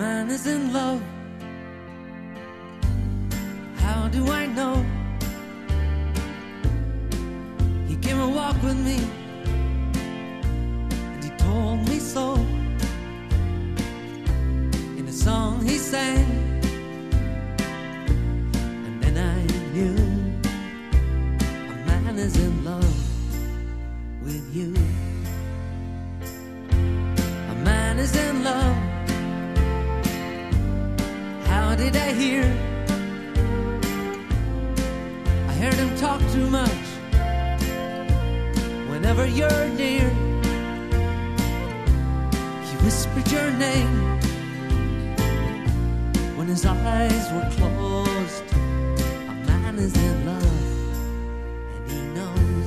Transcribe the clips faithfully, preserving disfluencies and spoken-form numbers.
man is in love. How do I know? He came and walked with me, and he told me so. In a song he sang, and then I knew a man is in love with you. A man is in love. How did I hear? I heard him talk too much. Whenever you're near, he whispered your name when his eyes were closed. A man is in love, and he knows.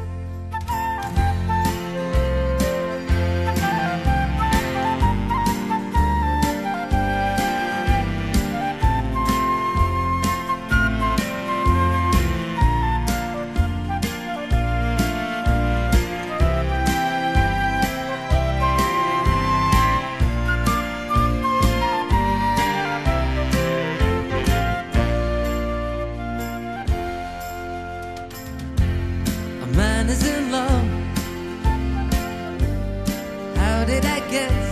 A man is in love. How did I guess?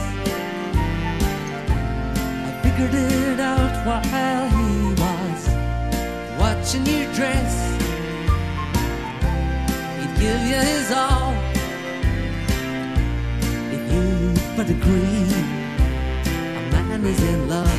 I figured it out while he was watching you dress. He'd give you his all if you but agree. A man is in love.